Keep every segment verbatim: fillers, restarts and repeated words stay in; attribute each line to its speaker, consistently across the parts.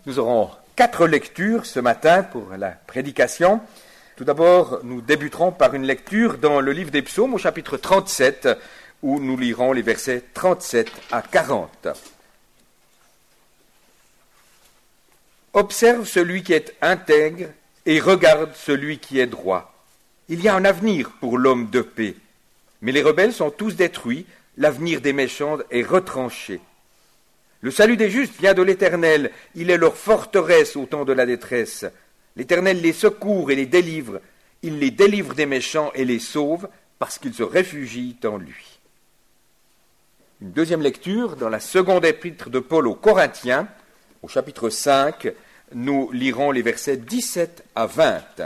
Speaker 1: Nous aurons quatre lectures ce matin pour la prédication. Tout d'abord, nous débuterons par une lecture dans le livre des Psaumes au chapitre trente-sept, où nous lirons les versets trente-sept à quarante. Observe celui qui est intègre et regarde celui qui est droit. Il y a un avenir pour l'homme de paix, mais les rebelles sont tous détruits, l'avenir des méchants est retranché. Le salut des justes vient de l'Éternel, il est leur forteresse au temps de la détresse. L'Éternel les secourt et les délivre, il les délivre des méchants et les sauve, parce qu'ils se réfugient en lui. Une deuxième lecture dans la seconde épître de Paul aux Corinthiens, au chapitre cinq, nous lirons les versets dix-sept à vingt.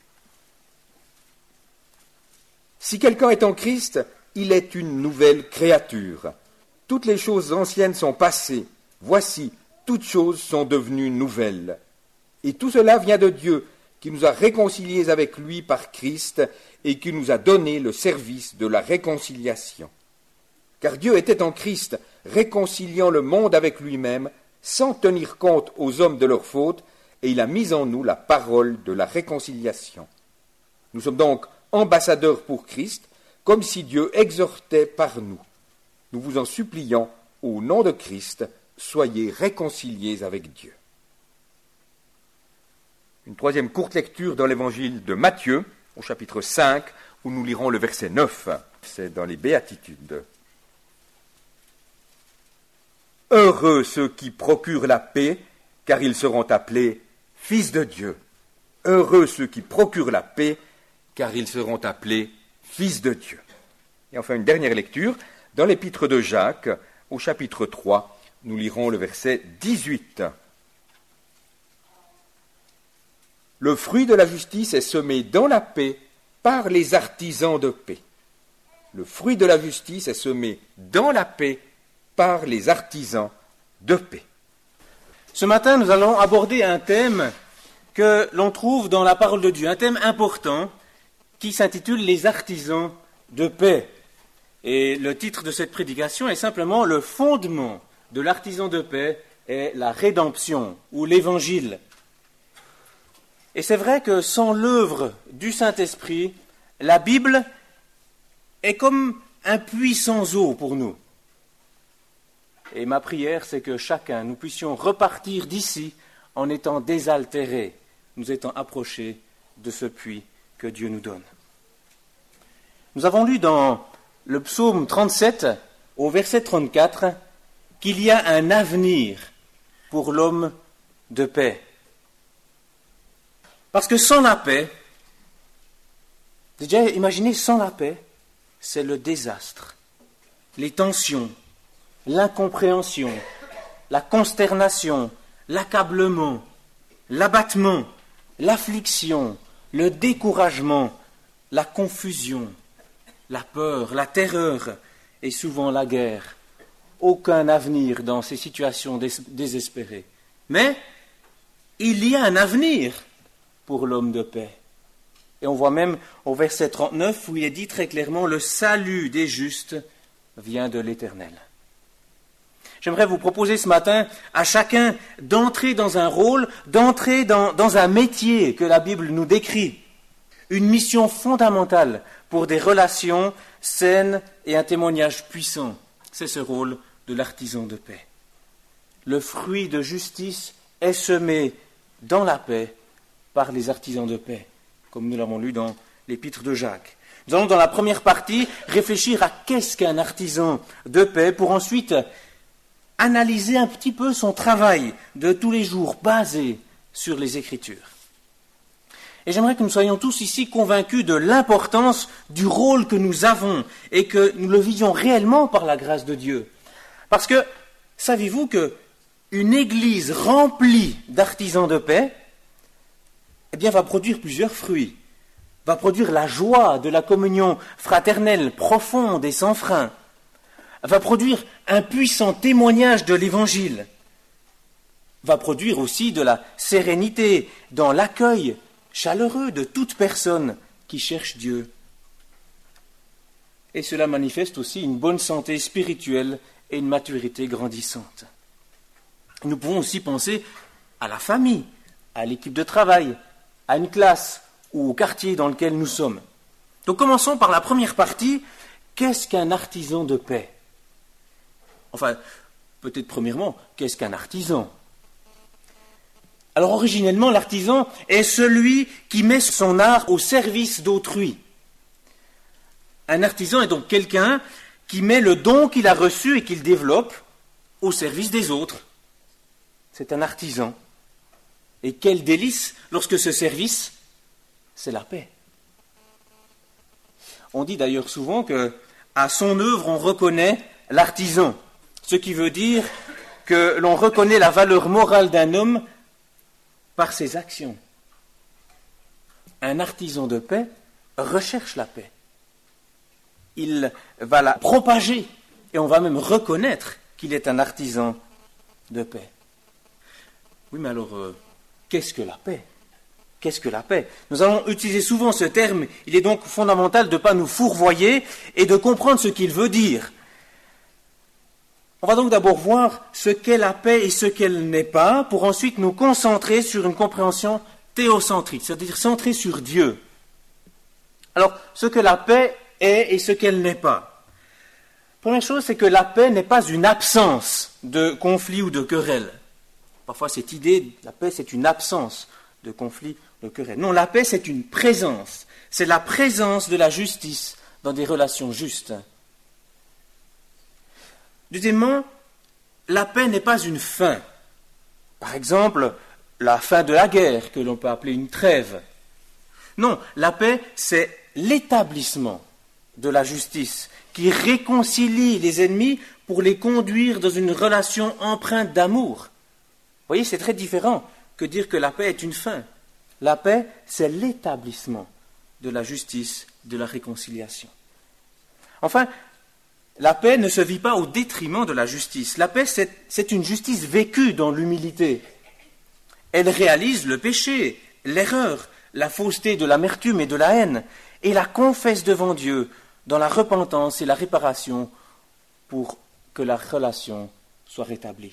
Speaker 1: Si quelqu'un est en Christ, il est une nouvelle créature. Toutes les choses anciennes sont passées. Voici, toutes choses sont devenues nouvelles. Et tout cela vient de Dieu, qui nous a réconciliés avec lui par Christ et qui nous a donné le service de la réconciliation. Car Dieu était en Christ, réconciliant le monde avec lui-même, sans tenir compte aux hommes de leurs fautes, et il a mis en nous la parole de la réconciliation. Nous sommes donc ambassadeurs pour Christ, comme si Dieu exhortait par nous. Nous vous en supplions, au nom de Christ, soyez réconciliés avec Dieu. Une troisième courte lecture dans l'évangile de Matthieu, au chapitre cinq, où nous lirons le verset neuf. C'est dans les Béatitudes. Heureux ceux qui procurent la paix, car ils seront appelés fils de Dieu. Heureux ceux qui procurent la paix, car ils seront appelés fils de Dieu. Et enfin, une dernière lecture, dans l'épître de Jacques, au chapitre trois, nous lirons le verset dix-huit. Le fruit de la justice est semé dans la paix par les artisans de paix. Le fruit de la justice est semé dans la paix par les artisans de paix.
Speaker 2: Ce matin, nous allons aborder un thème que l'on trouve dans la parole de Dieu, un thème important qui s'intitule « Les artisans de paix ». Et le titre de cette prédication est simplement « Le fondement de l'artisan de paix est la rédemption » ou « l'évangile ». Et c'est vrai que sans l'œuvre du Saint-Esprit, la Bible est comme un puits sans eau pour nous. Et ma prière, c'est que chacun, nous puissions repartir d'ici en étant désaltérés, nous étant approchés de ce puits que Dieu nous donne. Nous avons lu dans le psaume trente-sept, au verset trente-quatre, qu'il y a un avenir pour l'homme de paix. Parce que sans la paix, déjà imaginez, sans la paix, c'est le désastre, les tensions, l'incompréhension, la consternation, l'accablement, l'abattement, l'affliction, le découragement, la confusion, la peur, la terreur et souvent la guerre. Aucun avenir dans ces situations dés- désespérées. Mais il y a un avenir pour l'homme de paix. Et on voit même au verset trente-neuf où il est dit très clairement « Le salut des justes vient de l'Éternel ». J'aimerais vous proposer ce matin à chacun d'entrer dans un rôle, d'entrer dans, dans un métier que la Bible nous décrit. Une mission fondamentale pour des relations saines et un témoignage puissant. C'est ce rôle de l'artisan de paix. Le fruit de justice est semé dans la paix par les artisans de paix, comme nous l'avons lu dans l'épître de Jacques. Nous allons dans la première partie réfléchir à qu'est-ce qu'un artisan de paix pour ensuite analyser un petit peu son travail de tous les jours basé sur les Écritures. Et j'aimerais que nous soyons tous ici convaincus de l'importance du rôle que nous avons et que nous le vivions réellement par la grâce de Dieu. Parce que, savez-vous que une église remplie d'artisans de paix, eh bien, va produire plusieurs fruits, va produire la joie de la communion fraternelle profonde et sans frein, va produire un puissant témoignage de l'Évangile, va produire aussi de la sérénité dans l'accueil chaleureux de toute personne qui cherche Dieu. Et cela manifeste aussi une bonne santé spirituelle et une maturité grandissante. Nous pouvons aussi penser à la famille, à l'équipe de travail, à une classe ou au quartier dans lequel nous sommes. Donc commençons par la première partie. Qu'est-ce qu'un artisan de paix? Enfin, peut-être premièrement, qu'est-ce qu'un artisan? Alors originellement, l'artisan est celui qui met son art au service d'autrui. Un artisan est donc quelqu'un qui met le don qu'il a reçu et qu'il développe au service des autres. C'est un artisan. Et quel délice lorsque ce service, c'est la paix. On dit d'ailleurs souvent que à son œuvre on reconnaît l'artisan, ce qui veut dire que l'on reconnaît la valeur morale d'un homme par ses actions. Un artisan de paix recherche la paix. Il va la propager et on va même reconnaître qu'il est un artisan de paix. Oui, mais alors, euh, qu'est-ce que la paix? Qu'est-ce que la paix? Nous allons utiliser souvent ce terme. Il est donc fondamental de ne pas nous fourvoyer et de comprendre ce qu'il veut dire. On va donc d'abord voir ce qu'est la paix et ce qu'elle n'est pas, pour ensuite nous concentrer sur une compréhension théocentrique, c'est-à-dire centrée sur Dieu. Alors, ce que la paix est et ce qu'elle n'est pas. Première chose, c'est que la paix n'est pas une absence de conflit ou de querelle. Parfois, cette idée, la paix, c'est une absence de conflit, de querelle. Non, la paix, c'est une présence. C'est la présence de la justice dans des relations justes. Deuxièmement, la paix n'est pas une fin. Par exemple, la fin de la guerre, que l'on peut appeler une trêve. Non, la paix, c'est l'établissement de la justice qui réconcilie les ennemis pour les conduire dans une relation empreinte d'amour. Vous voyez, c'est très différent que dire que la paix est une fin. La paix, c'est l'établissement de la justice, de la réconciliation. Enfin, la paix ne se vit pas au détriment de la justice. La paix, c'est, c'est une justice vécue dans l'humilité. Elle réalise le péché, l'erreur, la fausseté de l'amertume et de la haine, et la confesse devant Dieu dans la repentance et la réparation pour que la relation soit rétablie.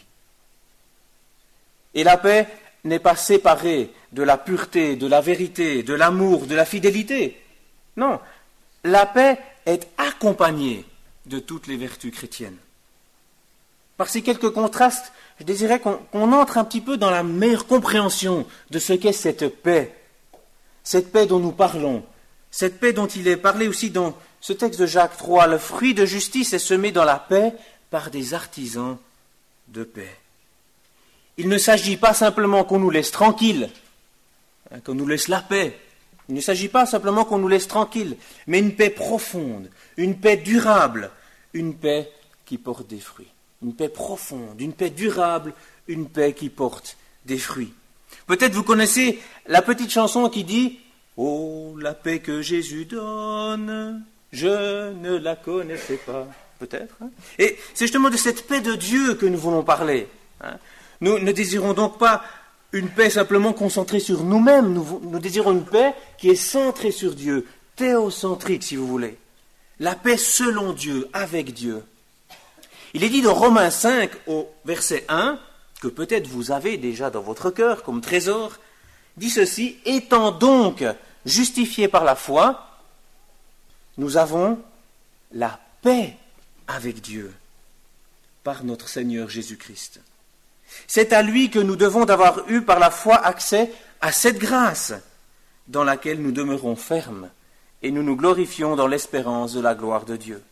Speaker 2: Et la paix n'est pas séparée de la pureté, de la vérité, de l'amour, de la fidélité. Non, la paix est accompagnée de toutes les vertus chrétiennes. Par ces quelques contrastes, je désirais qu'on, qu'on entre un petit peu dans la meilleure compréhension de ce qu'est cette paix. Cette paix dont nous parlons, cette paix dont il est parlé aussi dans ce texte de Jacques trois. Le fruit de justice est semé dans la paix par des artisans de paix. Il ne s'agit pas simplement qu'on nous laisse tranquilles, hein, qu'on nous laisse la paix. Il ne s'agit pas simplement qu'on nous laisse tranquilles, mais une paix profonde, une paix durable, une paix qui porte des fruits. Une paix profonde, une paix durable, une paix qui porte des fruits. Peut-être vous connaissez la petite chanson qui dit « Oh, la paix que Jésus donne, je ne la connaissais pas. » Peut-être. Hein. Et c'est justement de cette paix de Dieu que nous voulons parler. Hein. Nous ne désirons donc pas une paix simplement concentrée sur nous-mêmes. Nous, nous désirons une paix qui est centrée sur Dieu, théocentrique si vous voulez. La paix selon Dieu, avec Dieu. Il est dit dans Romains cinq au verset un, que peut-être vous avez déjà dans votre cœur comme trésor, dit ceci, « Étant donc justifiés par la foi, nous avons la paix avec Dieu par notre Seigneur Jésus-Christ. » C'est à lui que nous devons d'avoir eu par la foi accès à cette grâce dans laquelle nous demeurons fermes et nous nous glorifions dans l'espérance de la gloire de Dieu.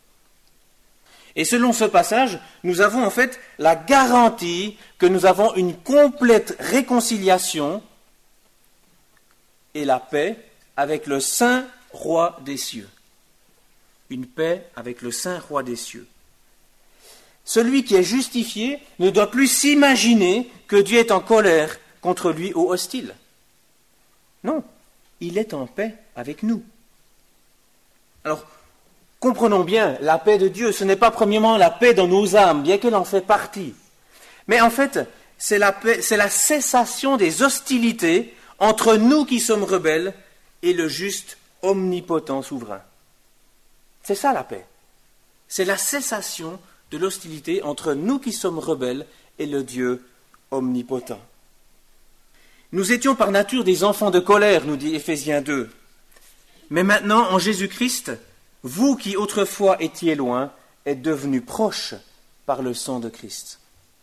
Speaker 2: Et selon ce passage, nous avons en fait la garantie que nous avons une complète réconciliation et la paix avec le Saint Roi des cieux. Une paix avec le Saint Roi des cieux. Celui qui est justifié ne doit plus s'imaginer que Dieu est en colère contre lui ou hostile. Non, il est en paix avec nous. Alors, comprenons bien, la paix de Dieu, ce n'est pas premièrement la paix dans nos âmes, bien qu'elle en fait partie. Mais en fait, c'est la paix, c'est la cessation des hostilités entre nous qui sommes rebelles et le juste, omnipotent, souverain. C'est ça la paix. C'est la cessation de l'hostilité entre nous qui sommes rebelles et le Dieu omnipotent. Nous étions par nature des enfants de colère, nous dit Éphésiens deux. Mais maintenant, en Jésus-Christ, vous qui autrefois étiez loin, êtes devenus proches par le sang de Christ.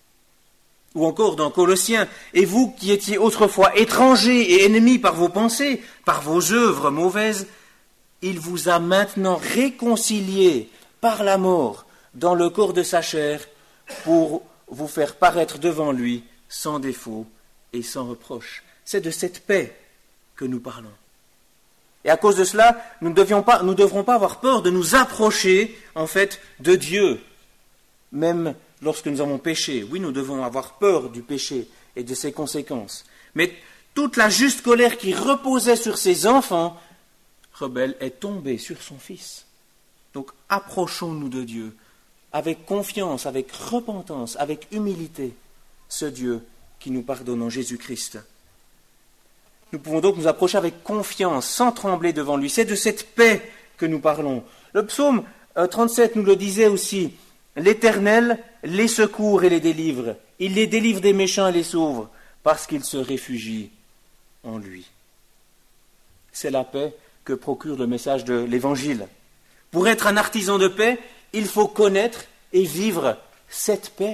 Speaker 2: Ou encore dans Colossiens, et vous qui étiez autrefois étrangers et ennemis par vos pensées, par vos œuvres mauvaises, il vous a maintenant réconciliés par la mort dans le corps de sa chair pour vous faire paraître devant lui sans défaut et sans reproche. C'est de cette paix que nous parlons. Et à cause de cela, nous ne devions pas, nous devrons pas avoir peur de nous approcher, en fait, de Dieu, même lorsque nous avons péché. Oui, nous devons avoir peur du péché et de ses conséquences. Mais toute la juste colère qui reposait sur ses enfants rebelles est tombée sur son Fils. Donc approchons-nous de Dieu avec confiance, avec repentance, avec humilité, ce Dieu qui nous pardonne en Jésus-Christ. Nous pouvons donc nous approcher avec confiance, sans trembler devant lui. C'est de cette paix que nous parlons. Le psaume trente-sept nous le disait aussi. L'Éternel les secourt et les délivre. Il les délivre des méchants et les sauve, parce qu'ils se réfugient en lui. C'est la paix que procure le message de l'Évangile. Pour être un artisan de paix, il faut connaître et vivre cette paix.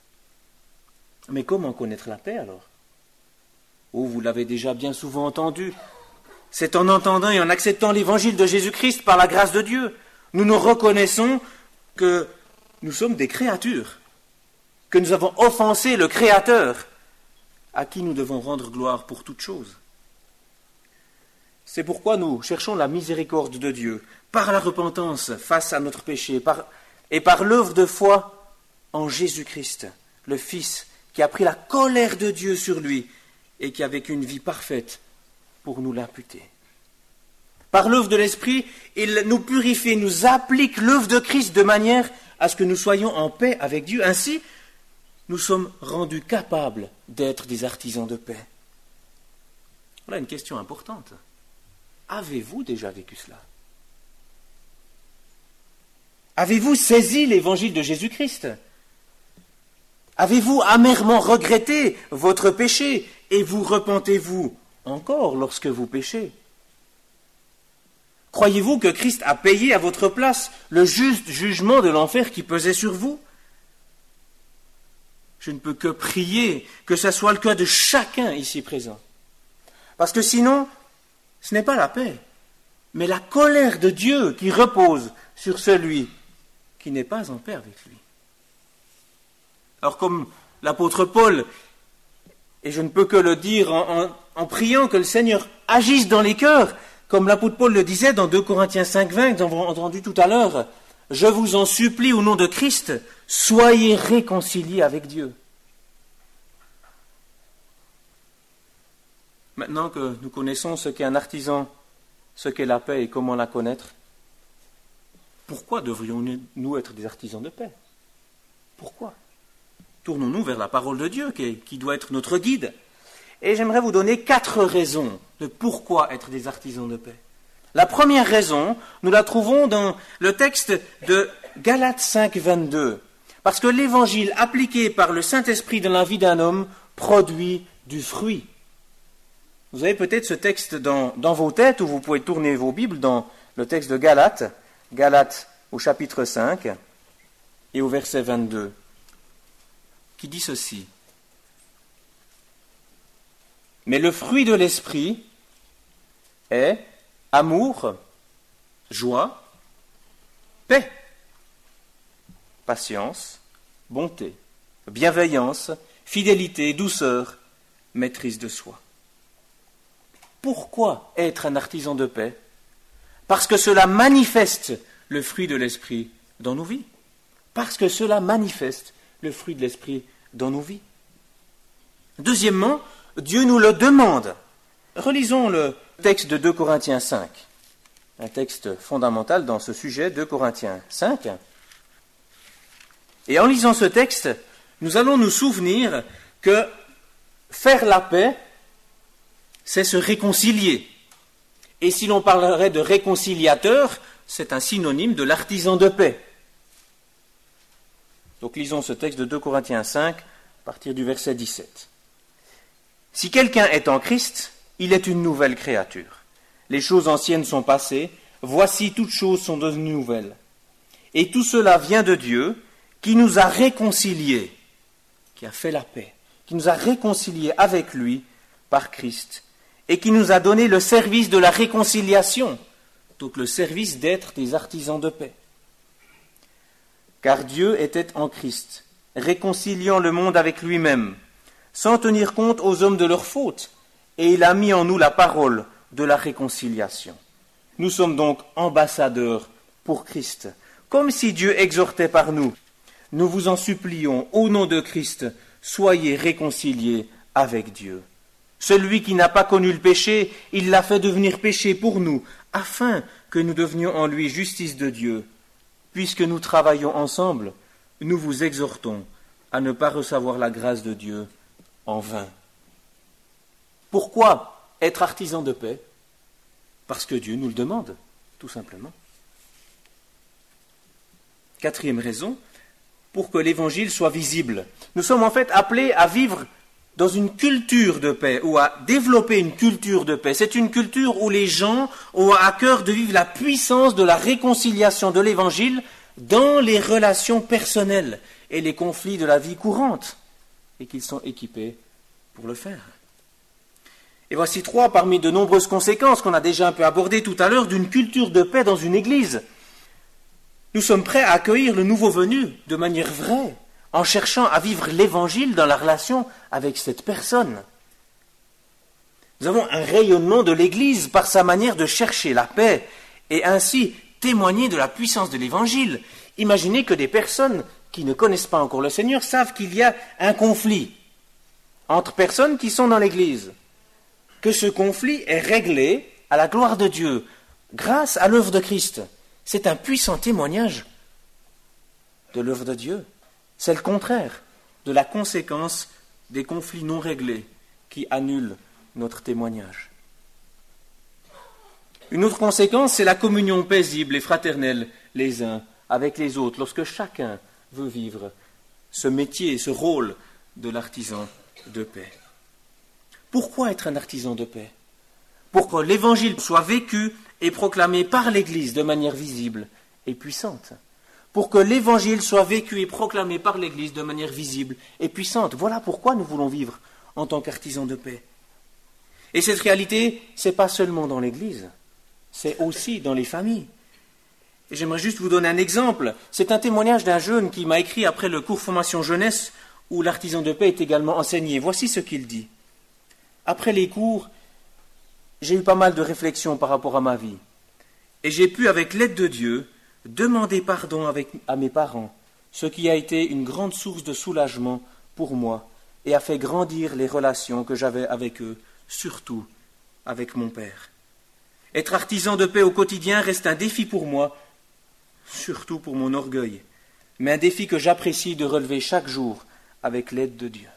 Speaker 2: Mais comment connaître la paix alors ? Oh, vous l'avez déjà bien souvent entendu. C'est en entendant et en acceptant l'évangile de Jésus-Christ par la grâce de Dieu. Nous nous reconnaissons que nous sommes des créatures, que nous avons offensé le Créateur, à qui nous devons rendre gloire pour toute chose. C'est pourquoi nous cherchons la miséricorde de Dieu, par la repentance face à notre péché, par, et par l'œuvre de foi en Jésus-Christ, le Fils qui a pris la colère de Dieu sur lui, et qui a vécu une vie parfaite pour nous l'imputer. Par l'œuvre de l'Esprit, il nous purifie, nous applique l'œuvre de Christ de manière à ce que nous soyons en paix avec Dieu. Ainsi, nous sommes rendus capables d'être des artisans de paix. Voilà une question importante. Avez-vous déjà vécu cela ? Avez-vous saisi l'évangile de Jésus-Christ ? Avez-vous amèrement regretté votre péché et vous repentez-vous encore lorsque vous péchez ? Croyez-vous que Christ a payé à votre place le juste jugement de l'enfer qui pesait sur vous ? Je ne peux que prier que ce soit le cas de chacun ici présent. Parce que sinon, ce n'est pas la paix, mais la colère de Dieu qui repose sur celui qui n'est pas en paix avec lui. Alors comme l'apôtre Paul, et je ne peux que le dire en, en, en priant que le Seigneur agisse dans les cœurs, comme l'apôtre Paul le disait dans deux Corinthiens cinq vingt, que nous avons entendu tout à l'heure, « Je vous en supplie au nom de Christ, soyez réconciliés avec Dieu. » Maintenant que nous connaissons ce qu'est un artisan, ce qu'est la paix et comment la connaître, pourquoi devrions-nous être des artisans de paix ? Pourquoi ? Tournons-nous vers la parole de Dieu qui, qui doit être notre guide. Et j'aimerais vous donner quatre raisons de pourquoi être des artisans de paix. La première raison, nous la trouvons dans le texte de Galates cinq vingt-deux. Parce que l'évangile appliqué par le Saint-Esprit dans la vie d'un homme produit du fruit. Vous avez peut-être ce texte dans, dans vos têtes, ou vous pouvez tourner vos Bibles dans le texte de Galates, Galates au chapitre cinq et au verset vingt-deux, qui dit ceci. Mais le fruit de l'esprit est amour, joie, paix, patience, bonté, bienveillance, fidélité, douceur, maîtrise de soi. Pourquoi être un artisan de paix ? Parce que cela manifeste le fruit de l'esprit dans nos vies. Parce que cela manifeste le fruit de l'esprit dans nos vies. Deuxièmement, Dieu nous le demande. Relisons le texte de deux Corinthiens cinq, un texte fondamental dans ce sujet, deux Corinthiens cinq. Et en lisant ce texte, nous allons nous souvenir que faire la paix, c'est se réconcilier. Et si l'on parlerait de réconciliateur, c'est un synonyme de l'artisan de paix. Donc lisons ce texte de deux Corinthiens cinq, à partir du verset dix-sept. Si quelqu'un est en Christ, il est une nouvelle créature. Les choses anciennes sont passées, voici toutes choses sont devenues nouvelles. Et tout cela vient de Dieu, qui nous a réconciliés, qui a fait la paix, qui nous a réconciliés avec lui par Christ, et qui nous a donné le service de la réconciliation, donc le service d'être des artisans de paix. Car Dieu était en Christ, réconciliant le monde avec lui-même, sans tenir compte aux hommes de leurs fautes, et il a mis en nous la parole de la réconciliation. Nous sommes donc ambassadeurs pour Christ, comme si Dieu exhortait par nous. Nous vous en supplions, au nom de Christ, soyez réconciliés avec Dieu. Celui qui n'a pas connu le péché, il l'a fait devenir péché pour nous, afin que nous devenions en lui justice de Dieu. Puisque nous travaillons ensemble, nous vous exhortons à ne pas recevoir la grâce de Dieu en vain. Pourquoi être artisan de paix? Parce que Dieu nous le demande, tout simplement. Quatrième raison, pour que l'Évangile soit visible. Nous sommes en fait appelés à vivre dans une culture de paix, ou à développer une culture de paix. C'est une culture où les gens ont à cœur de vivre la puissance de la réconciliation de l'Évangile dans les relations personnelles et les conflits de la vie courante, et qu'ils sont équipés pour le faire. Et voici trois parmi de nombreuses conséquences qu'on a déjà un peu abordées tout à l'heure d'une culture de paix dans une église. Nous sommes prêts à accueillir le nouveau venu de manière vraie, en cherchant à vivre l'Évangile dans la relation avec cette personne. Nous avons un rayonnement de l'Église par sa manière de chercher la paix et ainsi témoigner de la puissance de l'Évangile. Imaginez que des personnes qui ne connaissent pas encore le Seigneur savent qu'il y a un conflit entre personnes qui sont dans l'Église, que ce conflit est réglé à la gloire de Dieu, grâce à l'œuvre de Christ. C'est un puissant témoignage de l'œuvre de Dieu. C'est le contraire de la conséquence des conflits non réglés qui annulent notre témoignage. Une autre conséquence, c'est la communion paisible et fraternelle les uns avec les autres, lorsque chacun veut vivre ce métier, ce rôle de l'artisan de paix. Pourquoi être un artisan de paix? Pour que l'Évangile soit vécu et proclamé par l'Église de manière visible et puissante. Pour que l'Évangile soit vécu et proclamé par l'Église de manière visible et puissante. Voilà pourquoi nous voulons vivre en tant qu'artisans de paix. Et cette réalité, ce n'est pas seulement dans l'Église, c'est aussi dans les familles. Et j'aimerais juste vous donner un exemple. C'est un témoignage d'un jeune qui m'a écrit après le cours formation jeunesse où l'artisan de paix est également enseigné. Voici ce qu'il dit. Après les cours, j'ai eu pas mal de réflexions par rapport à ma vie. Et j'ai pu, avec l'aide de Dieu, demander pardon avec, à mes parents, ce qui a été une grande source de soulagement pour moi et a fait grandir les relations que j'avais avec eux, surtout avec mon père. Être artisan de paix au quotidien reste un défi pour moi, surtout pour mon orgueil, mais un défi que j'apprécie de relever chaque jour avec l'aide de Dieu.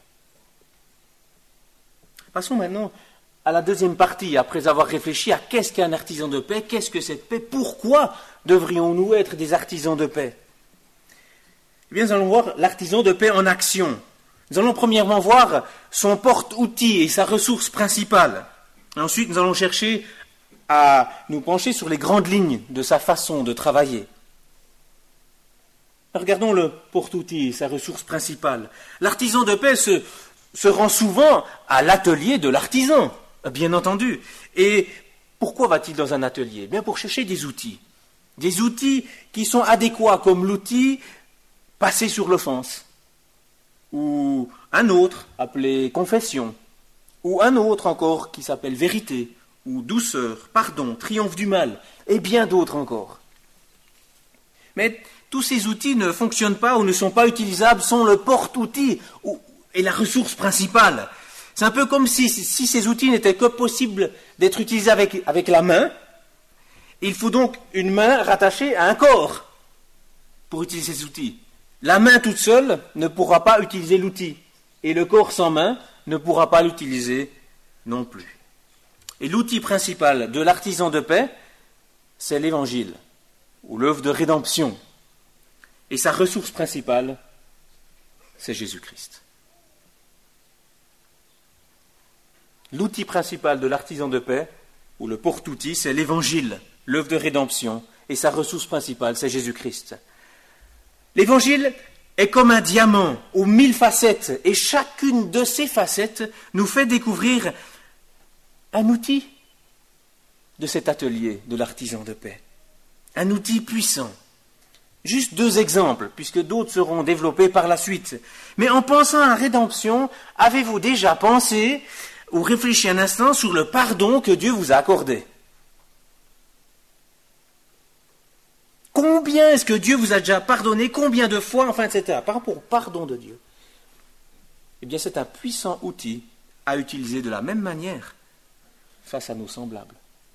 Speaker 2: Passons maintenant à la deuxième partie, après avoir réfléchi à qu'est-ce qu'un artisan de paix, qu'est-ce que cette paix, pourquoi devrions-nous être des artisans de paix? Eh bien, nous allons voir l'artisan de paix en action. Nous allons premièrement voir son porte-outil et sa ressource principale. Et ensuite, nous allons chercher à nous pencher sur les grandes lignes de sa façon de travailler. Regardons le porte-outil et sa ressource principale. L'artisan de paix se, se rend souvent à l'atelier de l'artisan, bien entendu. Et pourquoi va-t-il dans un atelier? Eh bien, pour chercher des outils. Des outils qui sont adéquats, comme l'outil passé sur l'offense, ou un autre appelé confession, ou un autre encore qui s'appelle vérité, ou douceur, pardon, triomphe du mal, et bien d'autres encore. Mais tous ces outils ne fonctionnent pas ou ne sont pas utilisables, sont le porte-outil et la ressource principale. C'est un peu comme si, si ces outils n'étaient que possibles d'être utilisés avec, avec la main. Il faut donc une main rattachée à un corps pour utiliser ces outils. La main toute seule ne pourra pas utiliser l'outil, et le corps sans main ne pourra pas l'utiliser non plus. Et l'outil principal de l'artisan de paix, c'est l'Évangile, ou l'œuvre de rédemption. Et sa ressource principale, c'est Jésus-Christ. L'outil principal de l'artisan de paix, ou le porte-outil, c'est l'Évangile, l'œuvre de rédemption, et sa ressource principale, c'est Jésus-Christ. L'Évangile est comme un diamant aux mille facettes, et chacune de ces facettes nous fait découvrir un outil de cet atelier de l'artisan de paix. Un outil puissant. Juste deux exemples, puisque d'autres seront développés par la suite. Mais en pensant à la rédemption, avez-vous déjà pensé ou réfléchi un instant sur le pardon que Dieu vous a accordé? Combien est-ce que Dieu vous a déjà pardonné? Combien de fois, enfin, et cetera. Par rapport au pardon de Dieu. Eh bien, c'est un puissant outil à utiliser de la même manière face à nos semblables.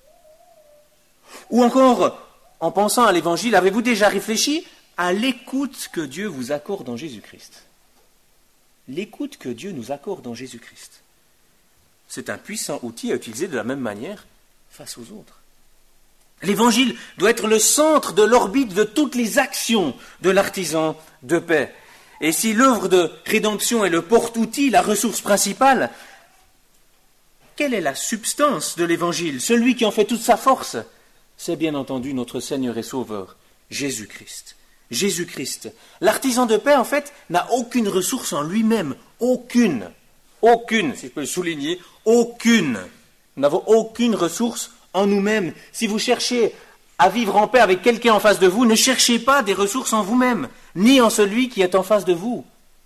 Speaker 2: Ou encore, en pensant à l'Évangile, avez-vous déjà réfléchi à l'écoute que Dieu vous accorde en Jésus-Christ? L'écoute que Dieu nous accorde en Jésus-Christ. C'est un puissant outil à utiliser de la même manière face aux autres. L'Évangile doit être le centre de l'orbite de toutes les actions de l'artisan de paix. Et si l'œuvre de rédemption est le porte-outil, la ressource principale, quelle est la substance de l'Évangile? Celui qui en fait toute sa force, c'est bien entendu notre Seigneur et Sauveur, Jésus-Christ. Jésus-Christ. L'artisan de paix, en fait, n'a aucune ressource en lui-même. Aucune. Aucune, si je peux le souligner, aucune. Nous n'avons aucune ressource en nous-mêmes. Si vous cherchez à vivre en paix avec quelqu'un en face de vous, ne cherchez pas des ressources en vous-même, ni en celui qui est en face de vous.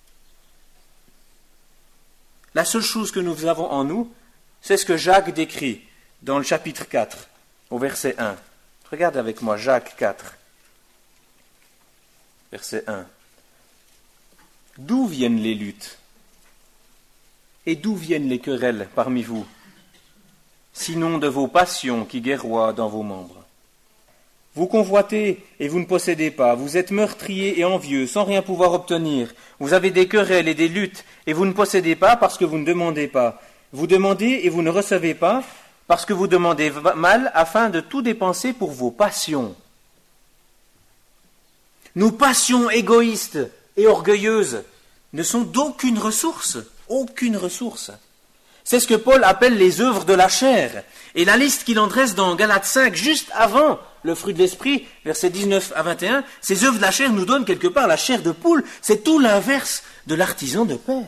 Speaker 2: La seule chose que nous avons en nous, c'est ce que Jacques décrit dans le chapitre quatre, au verset un. Regardez avec moi Jacques quatre, verset un. D'où viennent les luttes? Et d'où viennent les querelles parmi vous? Sinon de vos passions qui guerroient dans vos membres. Vous convoitez et vous ne possédez pas, vous êtes meurtriers et envieux, sans rien pouvoir obtenir. Vous avez des querelles et des luttes, et vous ne possédez pas parce que vous ne demandez pas. Vous demandez et vous ne recevez pas, parce que vous demandez mal, afin de tout dépenser pour vos passions. Nos passions égoïstes et orgueilleuses ne sont d'aucune ressource, aucune ressource. C'est ce que Paul appelle les œuvres de la chair. Et la liste qu'il en dresse dans Galates cinq, juste avant le fruit de l'esprit, versets dix-neuf à vingt et un, ces œuvres de la chair nous donnent quelque part la chair de poule. C'est tout l'inverse de l'artisan de paix.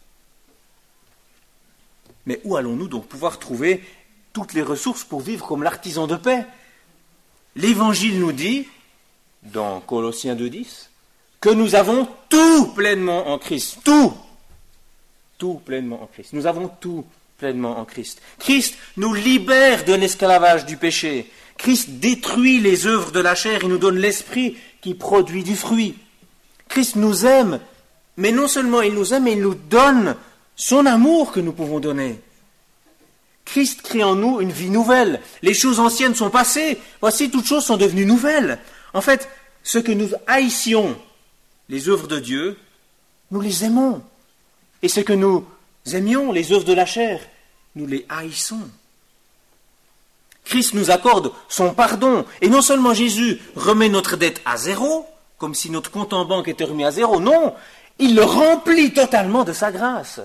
Speaker 2: Mais où allons-nous donc pouvoir trouver toutes les ressources pour vivre comme l'artisan de paix? L'Évangile nous dit, dans Colossiens deux dix, que nous avons tout pleinement en Christ. Tout. Tout pleinement en Christ. Nous avons tout pleinement en Christ. Christ nous libère de l'esclavage du péché. Christ détruit les œuvres de la chair et nous donne l'esprit qui produit du fruit. Christ nous aime, mais non seulement il nous aime, mais il nous donne son amour que nous pouvons donner. Christ crée en nous une vie nouvelle. Les choses anciennes sont passées. Voici, toutes choses sont devenues nouvelles. En fait, ce que nous haïssions, les œuvres de Dieu, nous les aimons. Et ce que nous aimions, les œuvres de la chair, nous les haïssons. Christ nous accorde son pardon. Et non seulement Jésus remet notre dette à zéro, comme si notre compte en banque était remis à zéro. Non, il le remplit totalement de sa grâce.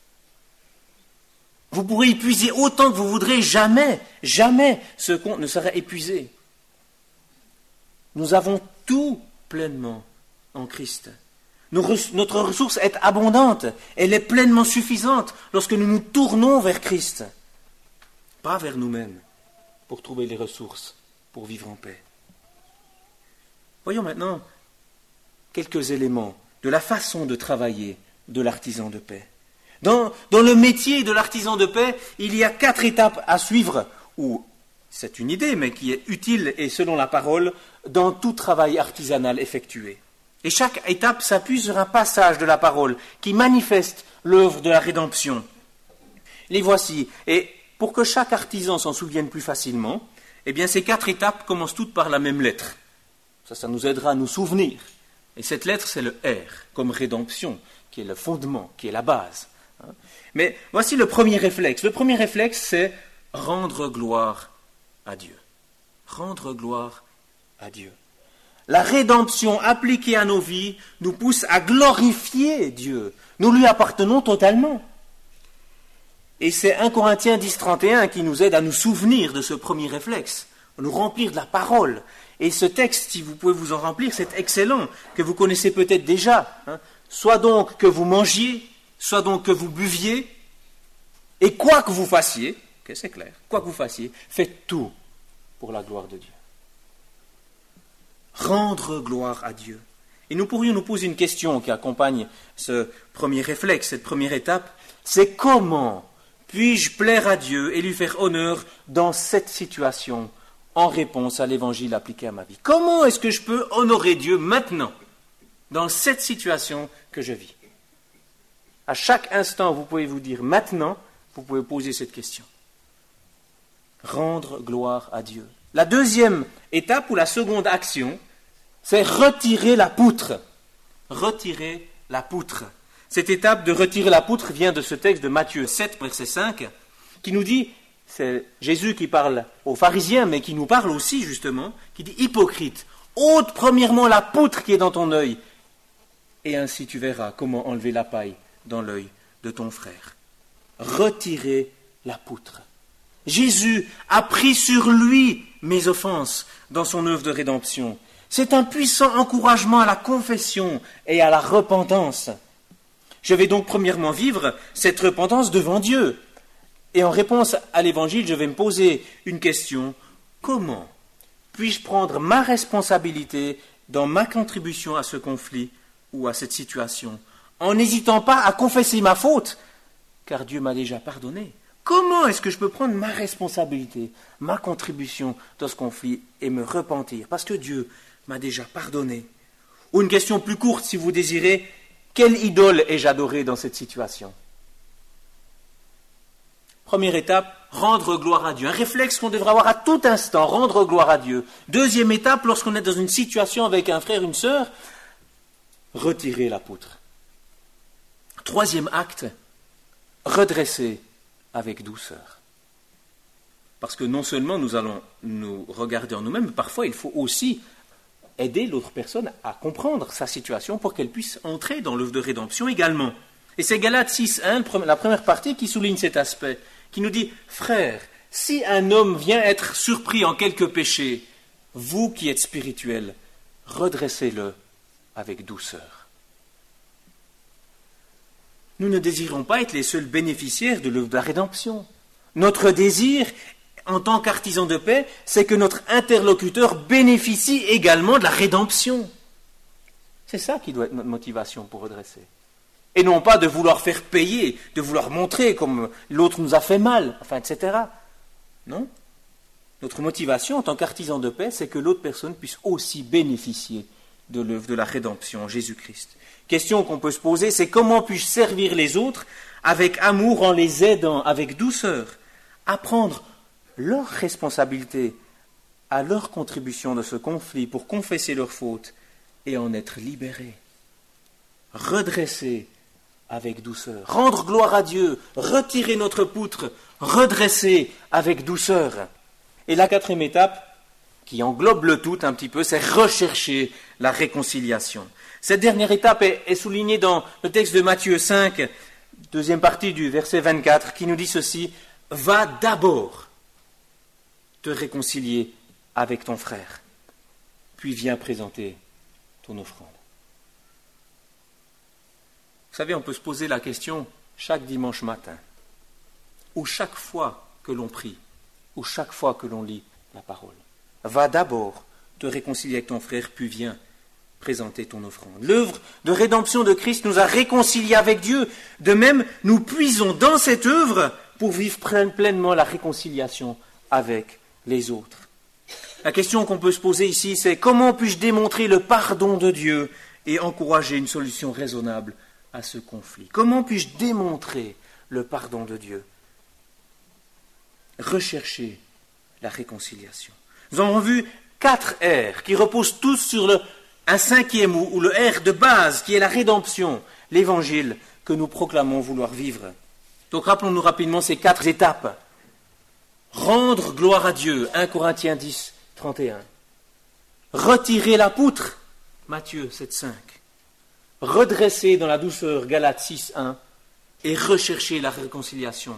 Speaker 2: Vous pourrez y puiser autant que vous voudrez, jamais, jamais ce compte ne sera épuisé. Nous avons tout pleinement en Christ. Notre ressource est abondante, elle est pleinement suffisante lorsque nous nous tournons vers Christ, pas vers nous-mêmes, pour trouver les ressources pour vivre en paix. Voyons maintenant quelques éléments de la façon de travailler de l'artisan de paix. Dans, dans le métier de l'artisan de paix, il y a quatre étapes à suivre, ou c'est une idée, mais qui est utile et selon la parole, dans tout travail artisanal effectué. Et chaque étape s'appuie sur un passage de la parole qui manifeste l'œuvre de la rédemption. Les voici. Et pour que chaque artisan s'en souvienne plus facilement, eh bien ces quatre étapes commencent toutes par la même lettre. Ça, ça nous aidera à nous souvenir. Et cette lettre, c'est le R, comme rédemption, qui est le fondement, qui est la base. Mais voici le premier réflexe. Le premier réflexe, c'est rendre gloire à Dieu. Rendre gloire à Dieu. La rédemption appliquée à nos vies nous pousse à glorifier Dieu. Nous lui appartenons totalement. Et c'est un Corinthiens dix, trente et un qui nous aide à nous souvenir de ce premier réflexe, à nous remplir de la parole. Et ce texte, si vous pouvez vous en remplir, c'est excellent, que vous connaissez peut-être déjà. Hein. Soit donc que vous mangiez, soit donc que vous buviez, et quoi que vous fassiez, okay, c'est clair, quoi que vous fassiez, faites tout pour la gloire de Dieu. Rendre gloire à Dieu. Et nous pourrions nous poser une question qui accompagne ce premier réflexe, cette première étape, c'est comment puis-je plaire à Dieu et lui faire honneur dans cette situation en réponse à l'évangile appliqué à ma vie? Comment est-ce que je peux honorer Dieu maintenant, dans cette situation que je vis? À chaque instant, vous pouvez vous dire maintenant, vous pouvez poser cette question. Rendre gloire à Dieu. La deuxième étape ou la seconde action, c'est retirer la poutre. Retirer la poutre. Cette étape de retirer la poutre vient de ce texte de Matthieu sept, verset cinq, qui nous dit, c'est Jésus qui parle aux pharisiens, mais qui nous parle aussi justement, qui dit « Hypocrite, ôte premièrement la poutre qui est dans ton œil, et ainsi tu verras comment enlever la paille dans l'œil de ton frère. » Retirer la poutre. Jésus a pris sur lui mes offenses dans son œuvre de rédemption. C'est un puissant encouragement à la confession et à la repentance. Je vais donc premièrement vivre cette repentance devant Dieu. Et en réponse à l'Évangile, je vais me poser une question. Comment puis-je prendre ma responsabilité dans ma contribution à ce conflit ou à cette situation, en n'hésitant pas à confesser ma faute, car Dieu m'a déjà pardonné? Comment est-ce que je peux prendre ma responsabilité, ma contribution dans ce conflit et me repentir, parce que Dieu m'a déjà pardonné? Ou une question plus courte, si vous désirez, quelle idole ai-je adorée dans cette situation? Première étape, rendre gloire à Dieu. Un réflexe qu'on devrait avoir à tout instant, rendre gloire à Dieu. Deuxième étape, lorsqu'on est dans une situation avec un frère, une sœur, retirer la poutre. Troisième acte, redresser avec douceur. Parce que non seulement nous allons nous regarder en nous-mêmes, mais parfois il faut aussi aider l'autre personne à comprendre sa situation pour qu'elle puisse entrer dans l'œuvre de rédemption également. Et c'est Galates six, un, la première partie qui souligne cet aspect, qui nous dit « Frères, si un homme vient être surpris en quelque péché, vous qui êtes spirituels, redressez-le avec douceur. » Nous ne désirons pas être les seuls bénéficiaires de l'œuvre de la rédemption. Notre désir, en tant qu'artisan de paix, c'est que notre interlocuteur bénéficie également de la rédemption. C'est ça qui doit être notre motivation pour redresser. Et non pas de vouloir faire payer, de vouloir montrer comme l'autre nous a fait mal, enfin, et cetera. Non. Notre motivation en tant qu'artisan de paix, c'est que l'autre personne puisse aussi bénéficier de l'œuvre de la rédemption en Jésus-Christ. Question qu'on peut se poser, c'est comment puis-je servir les autres avec amour en les aidant, avec douceur, à prendre leur responsabilité à leur contribution de ce conflit pour confesser leurs fautes et en être libérés. Redresser avec douceur, rendre gloire à Dieu, retirer notre poutre, redresser avec douceur. Et la quatrième étape, qui englobe le tout un petit peu, c'est rechercher la réconciliation. Cette dernière étape est, est soulignée dans le texte de Matthieu cinq, deuxième partie du verset vingt-quatre, qui nous dit ceci, « Va d'abord te réconcilier avec ton frère, puis viens présenter ton offrande. » Vous savez, on peut se poser la question chaque dimanche matin, ou chaque fois que l'on prie, ou chaque fois que l'on lit la parole. Va d'abord te réconcilier avec ton frère, puis viens présenter ton offrande. L'œuvre de rédemption de Christ nous a réconciliés avec Dieu. De même, nous puisons dans cette œuvre pour vivre pleinement la réconciliation avec les autres. La question qu'on peut se poser ici, c'est comment puis-je démontrer le pardon de Dieu et encourager une solution raisonnable à ce conflit? Comment puis-je démontrer le pardon de Dieu? Rechercher la réconciliation. Nous avons vu quatre R qui reposent tous sur le, un cinquième ou, ou le R de base qui est la rédemption, l'évangile que nous proclamons vouloir vivre. Donc rappelons-nous rapidement ces quatre étapes. Rendre gloire à Dieu, un Corinthiens dix, trente et un. Retirer la poutre, Matthieu sept, cinq. Redresser dans la douceur, Galates six, un. Et rechercher la réconciliation,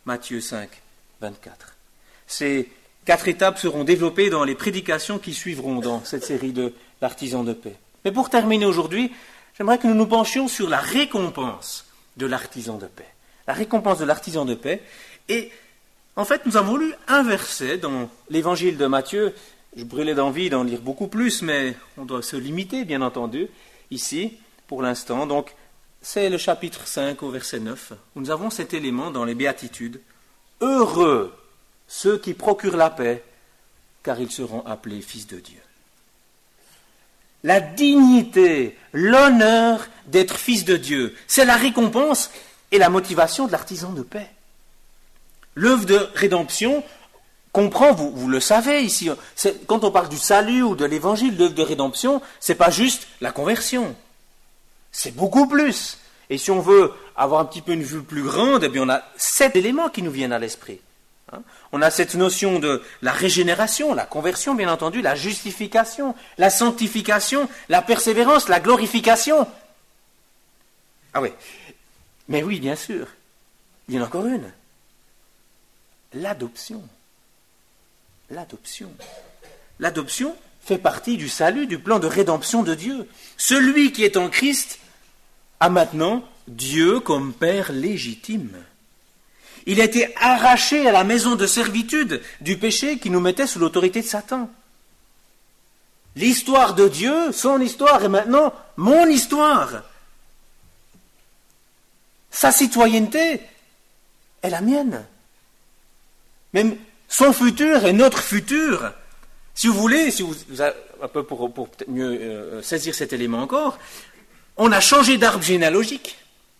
Speaker 2: Matthieu cinq, vingt-quatre. Ces quatre étapes seront développées dans les prédications qui suivront dans cette série de l'artisan de paix. Mais pour terminer aujourd'hui, j'aimerais que nous nous penchions sur la récompense de l'artisan de paix. La récompense de l'artisan de paix. Et en fait, nous avons lu un verset dans l'évangile de Matthieu. Je brûlais d'envie d'en lire beaucoup plus, mais on doit se limiter, bien entendu, ici, pour l'instant. Donc, c'est le chapitre cinq au verset neuf, où nous avons cet élément dans les béatitudes. Heureux ceux qui procurent la paix, car ils seront appelés fils de Dieu. La dignité, l'honneur d'être fils de Dieu, c'est la récompense et la motivation de l'artisan de paix. L'œuvre de rédemption comprend, vous, vous le savez ici, c'est, quand on parle du salut ou de l'évangile, l'œuvre de rédemption, c'est pas juste la conversion. C'est beaucoup plus. Et si on veut avoir un petit peu une vue plus grande, eh bien on a sept éléments qui nous viennent à l'esprit. Hein? On a cette notion de la régénération, la conversion, bien entendu, la justification, la sanctification, la persévérance, la glorification. Ah oui, mais oui, bien sûr, il y en a encore une. L'adoption. L'adoption. L'adoption fait partie du salut, du plan de rédemption de Dieu. Celui qui est en Christ a maintenant Dieu comme Père légitime. Il a été arraché à la maison de servitude du péché qui nous mettait sous l'autorité de Satan. L'histoire de Dieu, son histoire, est maintenant mon histoire. Sa citoyenneté est la mienne. Même son futur est notre futur. Si vous voulez, si vous, un peu pour, pour mieux euh, saisir cet élément encore, on a changé d'arbre généalogique.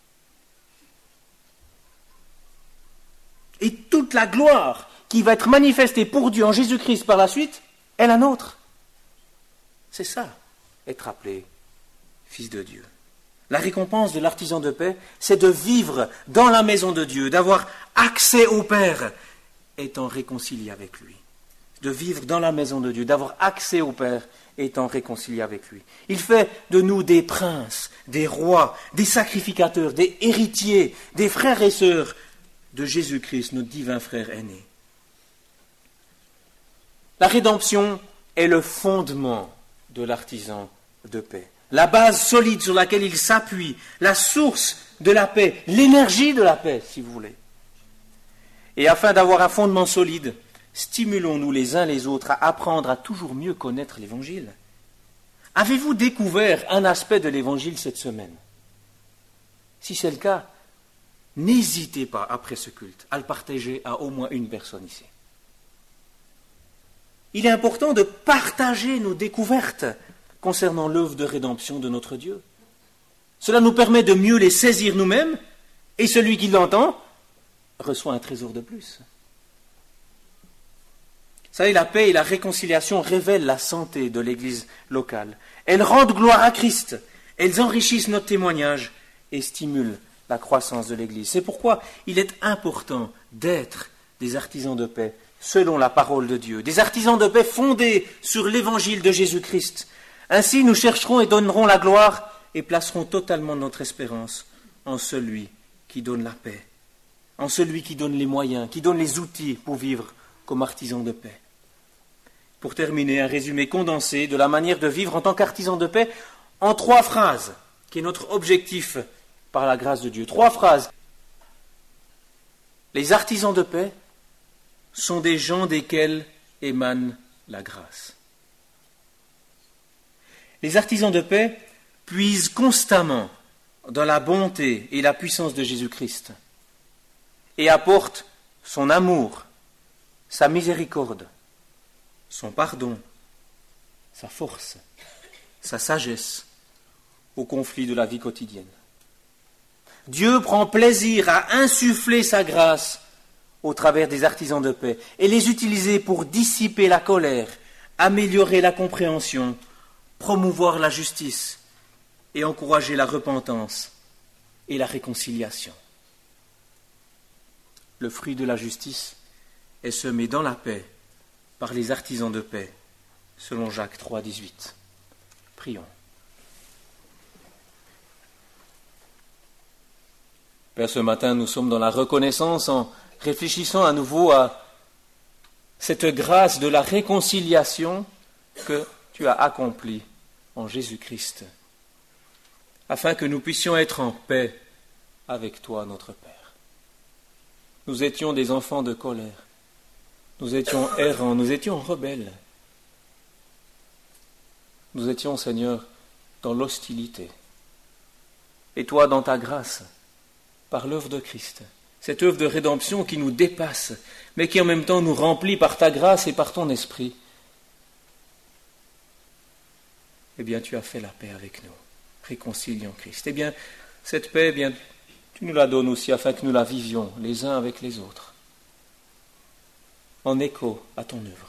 Speaker 2: Et toute la gloire qui va être manifestée pour Dieu en Jésus-Christ par la suite est la nôtre. C'est ça, être appelé fils de Dieu. La récompense de l'artisan de paix, c'est de vivre dans la maison de Dieu, d'avoir accès au Père, étant réconcilié avec lui. De vivre dans la maison de Dieu, d'avoir accès au Père, étant réconcilié avec lui. Il fait de nous des princes, des rois, des sacrificateurs, des héritiers, des frères et sœurs de Jésus-Christ, notre divin frère aîné. La rédemption est le fondement de l'artisan de paix. La base solide sur laquelle il s'appuie, la source de la paix, l'énergie de la paix, si vous voulez. Et afin d'avoir un fondement solide, stimulons-nous les uns les autres à apprendre à toujours mieux connaître l'Évangile. Avez-vous découvert un aspect de l'Évangile cette semaine? Si c'est le cas, n'hésitez pas, après ce culte, à le partager à au moins une personne ici. Il est important de partager nos découvertes concernant l'œuvre de rédemption de notre Dieu. Cela nous permet de mieux les saisir nous-mêmes, et celui qui l'entend reçoit un trésor de plus. Vous savez, la paix et la réconciliation révèlent la santé de l'Église locale. Elles rendent gloire à Christ, elles enrichissent notre témoignage et stimulent la croissance de l'Église. C'est pourquoi il est important d'être des artisans de paix selon la parole de Dieu, des artisans de paix fondés sur l'Évangile de Jésus-Christ. Ainsi, nous chercherons et donnerons la gloire et placerons totalement notre espérance en celui qui donne la paix, en celui qui donne les moyens, qui donne les outils pour vivre comme artisans de paix. Pour terminer, un résumé condensé de la manière de vivre en tant qu'artisan de paix en trois phrases, qui est notre objectif par la grâce de Dieu. Trois phrases. Les artisans de paix sont des gens desquels émane la grâce. Les artisans de paix puisent constamment dans la bonté et la puissance de Jésus-Christ et apportent son amour, sa miséricorde, son pardon, sa force, sa sagesse au conflit de la vie quotidienne. Dieu prend plaisir à insuffler sa grâce au travers des artisans de paix et les utiliser pour dissiper la colère, améliorer la compréhension, promouvoir la justice et encourager la repentance et la réconciliation. Le fruit de la justice est semé dans la paix par les artisans de paix, selon Jacques trois, dix-huit. Prions. Père, ce matin, nous sommes dans la reconnaissance en réfléchissons à nouveau à cette grâce de la réconciliation que tu as accomplie en Jésus-Christ, afin que nous puissions être en paix avec toi, notre Père. Nous étions des enfants de colère, nous étions errants, nous étions rebelles. Nous étions, Seigneur, dans l'hostilité. Et toi, dans ta grâce, par l'œuvre de Christ, cette œuvre de rédemption qui nous dépasse, mais qui en même temps nous remplit par ta grâce et par ton esprit, eh bien, tu as fait la paix avec nous, réconciliant Christ. Eh bien, cette paix, eh bien, tu nous la donnes aussi afin que nous la vivions les uns avec les autres, en écho à ton œuvre,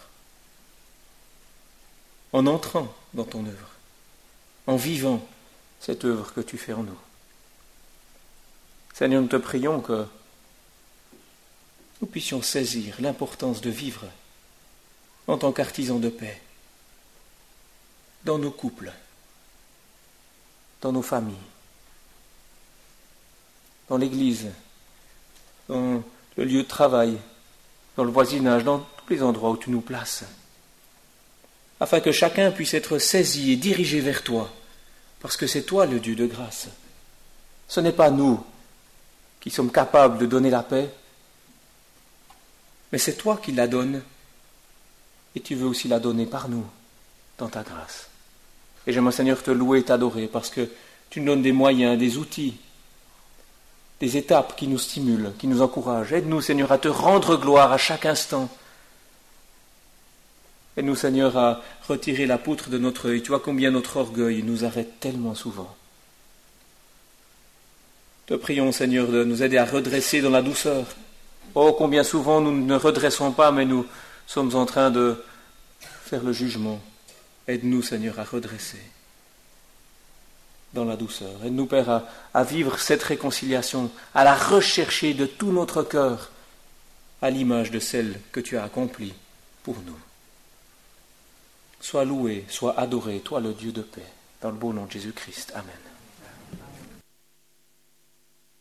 Speaker 2: en entrant dans ton œuvre, en vivant cette œuvre que tu fais en nous. Seigneur, nous te prions que nous puissions saisir l'importance de vivre en tant qu'artisans de paix, dans nos couples, dans nos familles, dans l'église, dans le lieu de travail, dans le voisinage, dans tous les endroits où tu nous places, afin que chacun puisse être saisi et dirigé vers toi, parce que c'est toi le Dieu de grâce. Ce n'est pas nous qui sommes capables de donner la paix, mais c'est toi qui la donnes, et tu veux aussi la donner par nous, dans ta grâce. Et j'aimerais, Seigneur, te louer et t'adorer, parce que tu nous donnes des moyens, des outils, des étapes qui nous stimulent, qui nous encouragent. Aide-nous, Seigneur, à te rendre gloire à chaque instant. Aide-nous, Seigneur, à retirer la poutre de notre œil. Tu vois combien notre orgueil nous arrête tellement souvent. Te prions, Seigneur, de nous aider à redresser dans la douceur. Oh, combien souvent nous ne redressons pas, mais nous sommes en train de faire le jugement. Aide-nous, Seigneur, à redresser dans la douceur. Aide-nous, Père, à, à vivre cette réconciliation, à la rechercher de tout notre cœur, à l'image de celle que tu as accomplie pour nous. Sois loué, sois adoré, toi le Dieu de paix, dans le beau nom de Jésus-Christ. Amen.